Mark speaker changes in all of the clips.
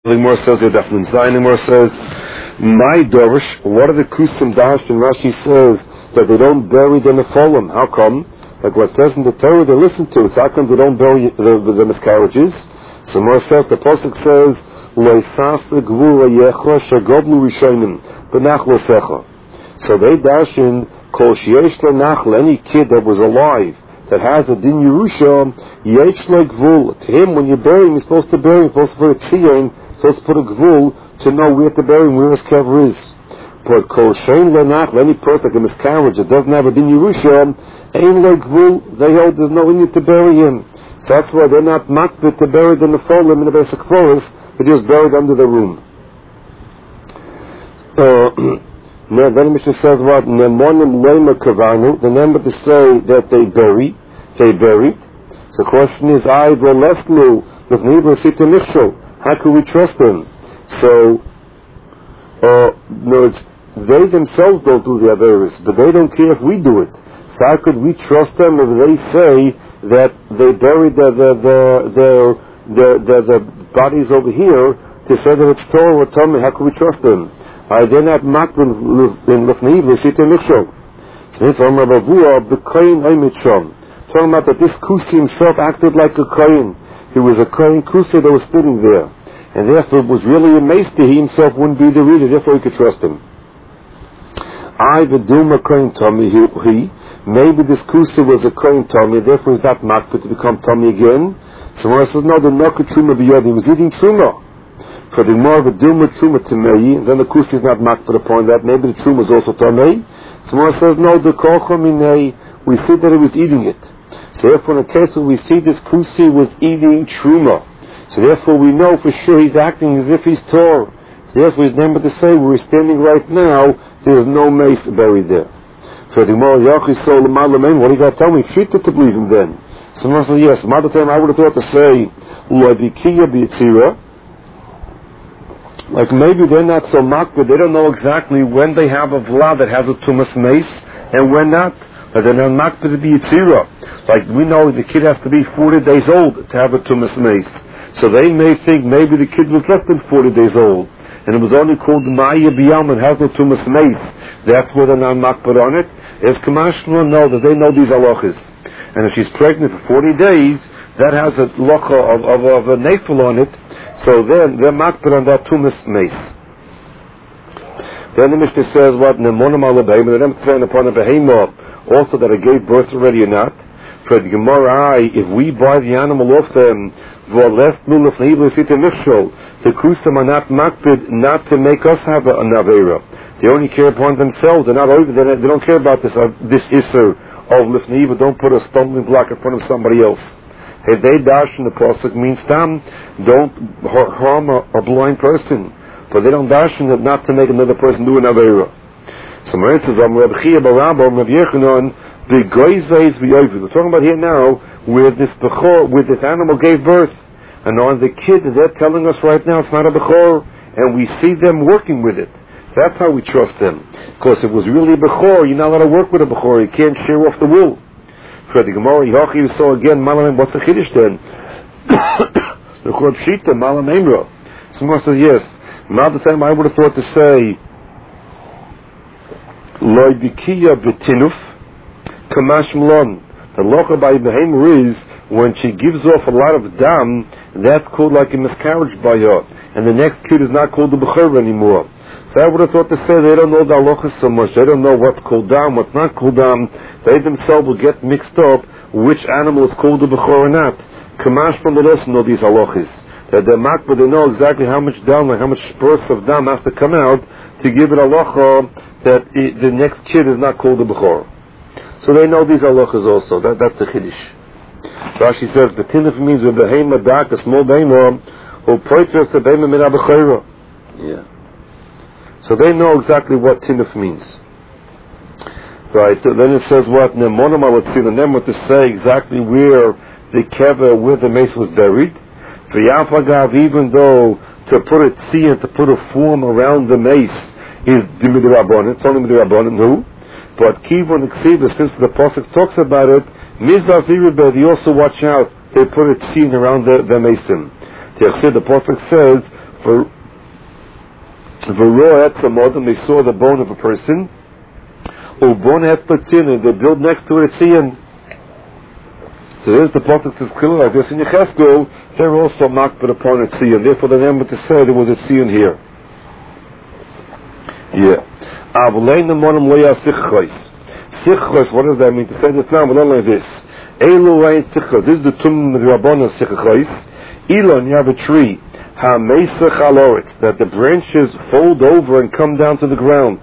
Speaker 1: The Gemara says, the Gemara says, my Dorish, what are the Kusim Dash? And Rashi says that they don't bury the Nephilim. How come? Like what says in the Torah, they listen to it. So how come they don't bury the miscarriages? So Gemara says, the Pasuk says, Leifasa Gvura Yecha Shagoblu Rishonim B'Nachlo Secha. So they dash in Kol Sheyesh Nachl, any kid that was alive that has a din Yerusha, Yesh Le Gvul. To him, when you bury him, you're supposed to bury him, you're supposed to put a tzion, supposed to put a gvul to know where to bury him, where his kever is. But Kol Shein Le Nachl, any person like a miscarriage that doesn't have a din Yerusha, Ein Le Gvul, they hold there's no need to bury him. So that's why they're not makbid to bury the Nephilim in the basic forest. They're just buried under the room. Then the Mishnah says what? Nemonim Leima Kavanu. The number to say that they buried. So the question is, I Voleslu, with Nibra Sita Mishal. How can we trust them? So, no, they themselves don't do the Averis, but they don't care if we do it. So how could we trust them if they say that they buried the bodies over here to say that it's Torah or Tomei? How can we trust them? They're not makbel in Lefneiv, L'Sita Mishal. Talking about that this Kusi himself acted like a Kohen. He was a Kohen Kusi that was sitting there. And therefore it was really a maester. He himself wouldn't be the reader, therefore we could trust him. Maybe this Kusi was a Kohen Tomei, therefore he's not makbel to become Tomei again. Someone says, no, the Noka Truma B'yod, he was eating Truma. For the more of a Duma Truma Tomei, then the Kusi is not makbel upon that. Maybe the Truma is also Tomei. Someone says, no, the Kocha Minei, we see that he was eating it. So therefore in the case where we see this Kusi was eating Truma, so therefore we know for sure he's acting as if he's Torah. So therefore he's number to say where he's standing right now, there is no mace buried there. So the Gemara Yachi Sol Malamein, what do you got to tell me? Shita to believe him then. Someone says, yes, Mother time I would have thought to say Loivikiya B'Yitzira. Like maybe they're not so makbid, they don't know exactly when they have a vlad that has a tumas mace and when not. But they're not makbid to be yitzira. Like we know the kid has to be 40 days old to have a tumas mace. So they may think maybe the kid was less than 40 days old. And it was only called Ma'ya B'Yam and has no tumas mace. That's where they're not makbid on it. As Kamashma know that they know these halachas. And if she's pregnant for 40 days, that has a locha of a nafel on it. So then they're makbid on that tumas mace. Then the Mishnah says what? Nemonim ala behemah. They're not throwing upon a behemah also that it gave birth already or not. For the Gemara, if we buy the animal off them, the Kusim are not makbid not to make us have an avera. They only care upon themselves. They don't care about this issur of lifneiva. Don't put a stumbling block in front of somebody else. If they dash in the pasuk means tam, don't harm a blind person. But they don't dash in it not to make another person do an avera. So Maran says, we're talking about here now where this animal gave birth. And on the kid, they're telling us right now it's not a bechor, and we see them working with it. So that's how we trust them. Because if it was really a bechor, you're not allowed to work with a bechor. You can't shear off the wool. For the Gemara, Yachi, so again, Malam, what's the Kiddush then? The Korb Shita, Malam Emra. Someone says, yes. Not the time I would have thought to say, Loi Bikiya Betinuf, Kamash Mlon. The locha by Behemoth is, when she gives off a lot of dam, that's called like a miscarriage by her. And the next kid is not called the Bechor anymore. So I would have thought to say they don't know the halachas so much. They don't know what's called dam, what's not called dam. They themselves will get mixed up which animal is called the Bechor or not. Kamash from the rest know these halachas. That they're makbid, they know exactly how much dam, like how much spurts of dam has to come out to give it halacha that the next kid is not called the Bechor. So they know these halachas also. That's the Chiddush. Rashi says, Betinif means with behema dak, a small behema, or poitras the behema min ha-bechora. Yeah. So they know exactly what tinif means. Right, so then it says what? Nemonim alatzin, and then what to say exactly where the kever, where the mace was buried. For Yafagav, even though to put a tziyah, to put a form around the mace is dimidirabonim, it's only midirabonim, no. But kivon ksiva, since the Pasuk talks about it, mizaziribed, you also watch out, they put a tziyah around the mason. The Pasuk says, They saw the bone of a person. They build next to it a tzion. So there's the prophet says clear like this in Yecheskel. They're also makbid upon a tzion. Therefore, the name to say there was a tzion here. Yeah. Sichos, what does that mean? To say this now, but not like this. This is the Tum Rabbanan Sichos. Elon, you have a tree. That the branches fold over and come down to the ground.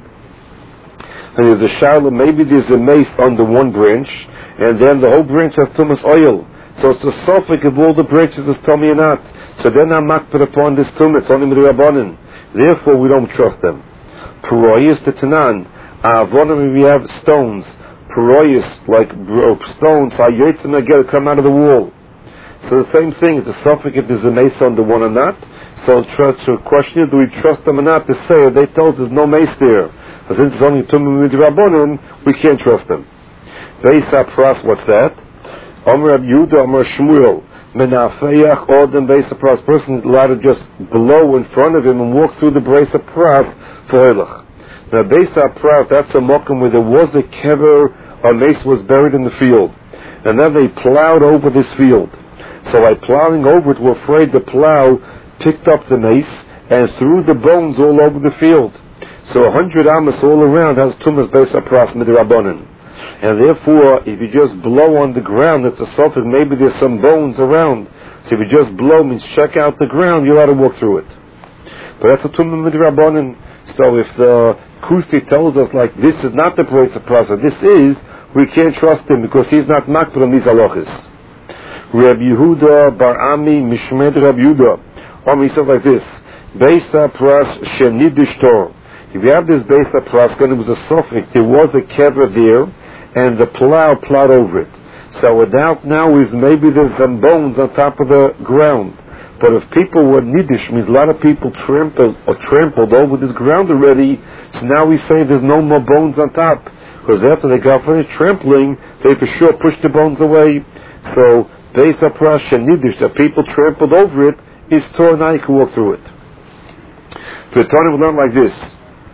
Speaker 1: And there's a shalom, maybe there's a mace under one branch, and then the whole branch has too much oil. So it's a suffix of all the branches is tummy or not. So then I'm makbid upon this tum, it's only Rabbanan. Therefore we don't trust them. Puroyis to Tanan. We have stones. Puroyis, like stones, come out of the wall. So the same thing, it's a suffix if there's a mace under one or not. So the question is, do we trust them or not to say, they told us there's no mace there. But since it's only Tumim Midrabanan, we can't trust them. Beis HaPras, what's that? Omer Rab Yehuda, Omer Shmuel. Menafeyach Odem Beis HaPras. Person is allowed to just blow in front of him and walk through the Beis HaPras for Eilach. Now Beis HaPras, that's a mokum where there was a kever, a mace was buried in the field. And then they plowed over this field. So by plowing over it, we're afraid the plow picked up the mace and threw the bones all over the field. So 100 amas all around has tumas Beis HaPras midrabanan. And therefore, if you just blow on the ground, it's a suffix, maybe there's some bones around. So if you just blow means check out the ground, you're allowed to walk through it. But that's a tumas midrabanan. So if the Kusti tells us like this is not the Beis HaPras, this is, we can't trust him because he's not makbid on these halachas. Reb Yehuda Bar Ami Mishmed Reb Yehuda. He said like this: Beis HaPras Shenidish Tor. If you have this Beis HaPras, it was a suffix. There was a kever there, and the plow plowed over it. So without now is maybe there's some bones on top of the ground. But if people were nidish, means a lot of people trampled over this ground already. So now we say there's no more bones on top, because after they got finished trampling, they for sure pushed the bones away. So Beis HaPras Shenidish, that people trampled over it, is Torah, now you can walk through it. The Torah will learn like this.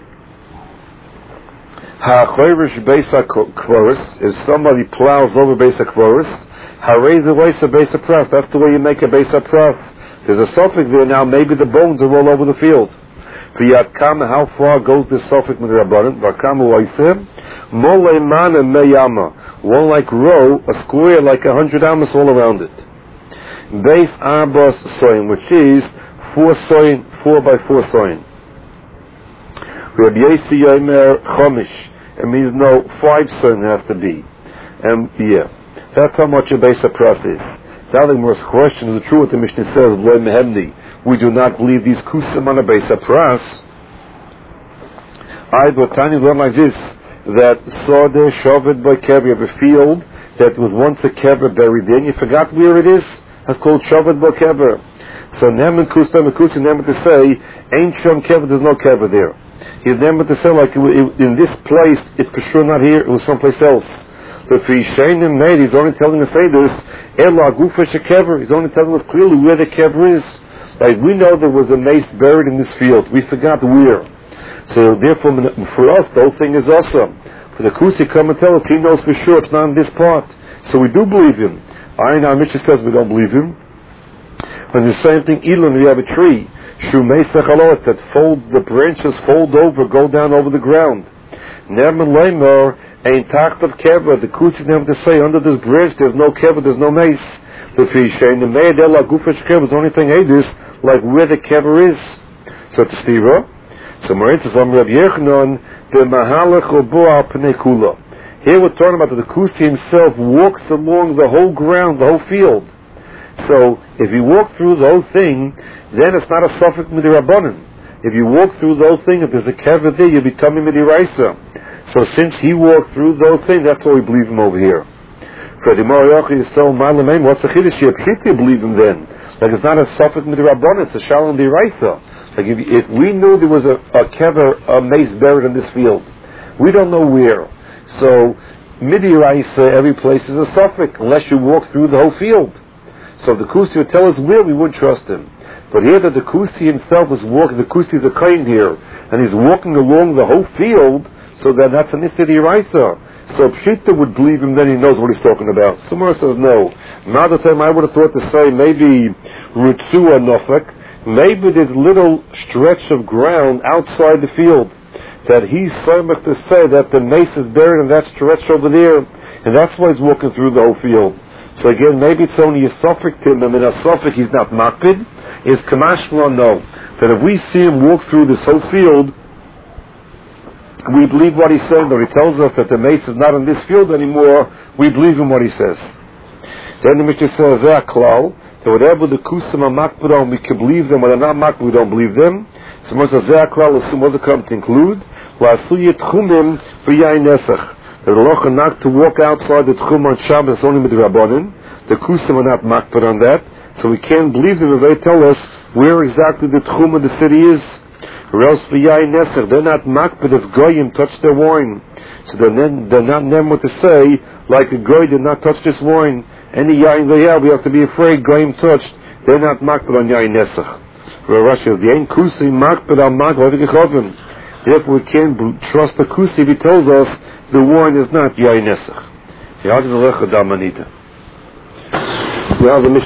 Speaker 1: Ha'choirish Beis HaKvoros, if somebody plows over Beis HaKvoros, ha'reiz a Beis HaPras, that's the way you make a Beis HaPras. There's a suffix there now, maybe the bones are all over the field. V'yad kama, how far goes this suffix with the Rabbanim? V'kama waisem, molei mana meyama, one like row, a square like 100 amas all around it. Beis arbas soin, which is 4 soin, 4 by 4 soin. Rabbi Yossi Yomer Chomish. It means no 5 soin has to be. And that's how much a Beis HaPras is. So I think most question is true what the Mishnah says, Loi Mehemni. We do not believe these kusim on a Beis HaPras. I Tani learn like this, that Sode Shovet by Kever, you have a field that was once a Kever buried in, you forgot where it is, that's called Shovet by Kever. So Neman Kusam Kusim Neman to say, Ain't Shom Kever, there's no Kever there. He's never to say like in this place it's for sure not here, it was someplace else. But for Yishayim made, he's only telling the Feders, Ela Gufa Shekever, he's only telling us clearly where the Kever is. Like we know there was a mace buried in this field, we forgot where. So therefore for us the whole thing is awesome. For the Kusi come and tell us, he knows for sure it's not in this part. So we do believe him. Our Mishnah says we don't believe him. And the same thing, Elon, we have a tree. That folds, the branches fold over, go down over the ground. Nerman Leimer, ein tacht of kever. The Kusi never to say, under this branch there's no kever, there's no mace. The fish, and the meid ela gufish kever is the only thing is like where the kever is. So it's Stira. So Maritza from Rav Yechanan, the mahalach obo al pnei kula. Here we're talking about that the Kusi himself walks along the whole ground, the whole field. So if you walk through the whole thing, then it's not a suffix midirabbanan. If you walk through the whole thing, if there's a kever there, you'll be coming midiraisa. So since he walked through the whole thing, that's why we believe him over here. For the Moriachi is so malamein, what's the chiddush? You believe him then. Like it's not a suffix midirabbanan, it's a shalom diraisa. Like if we knew there was a kever, a mace buried in this field, we don't know where. So midiraisa, every place is a suffix, unless you walk through the whole field. So if the Kusi would tell us where, we would trust him. But here that the Kusi himself is walking, the Kusi is a kind here, and he's walking along the whole field, so that that's an Issa D'Oraisa. So Pshita would believe him, then he knows what he's talking about. Somewhere says no. Another time I would have thought to say maybe Rutzua Nofek, maybe there's a little stretch of ground outside the field that he's samach to say that the mace is buried in that stretch over there, and that's why he's walking through the whole field. So again, maybe it's only a suffix to him, and in a suffix he's not makpid. Is Kamashma no? That if we see him walk through this whole field, we believe what he's saying, but he tells us that the mace is not in this field anymore, we believe him what he says. Then the Mishnah says, Klal, that whatever the Kusim are makpid on, we can believe them, when they're not makpid, we don't believe them. So Moshe says, Klal, what's it come to include? That the loch are not to walk outside the tchum on Shabbos only with the Rabbanim. The Kusim are not makpid on that, so we can't believe them if they tell us where exactly the tchum of the city is. Or else they're not makpid if goyim touch their wine. So they're not never to say, like a goy did not touch this wine. Any yain they have, we have to be afraid goyim touched. They're not makpid on yain nesach. Rashi, the ain't kusi makpid on makpid. Therefore we can't trust the kusi if he tells us the wine is not yain nesach.